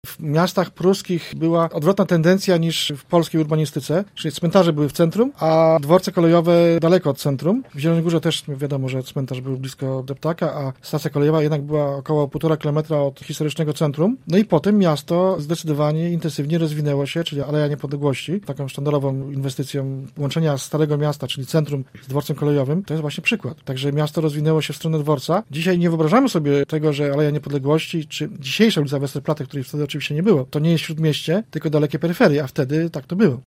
W miastach pruskich była odwrotna tendencja niż w polskiej urbanistyce, czyli cmentarze były w centrum, a dworce kolejowe daleko od centrum. W Zielonej Górze też wiadomo, że cmentarz był blisko Deptaka, a stacja kolejowa jednak była około 1,5 kilometra od historycznego centrum. No i potem miasto zdecydowanie intensywnie rozwinęło się, czyli Aleja Niepodległości, taką sztandarową inwestycją łączenia Starego Miasta, czyli centrum z dworcem kolejowym, to jest właśnie przykład. Także miasto rozwinęło się w stronę dworca. Dzisiaj nie wyobrażamy sobie tego, że Aleja Niepodległości, czy dzisiejsza ulica Westerplatte, której wtedy oczywiście nie było, to nie jest śródmieście, tylko dalekie peryferie, a wtedy tak to było.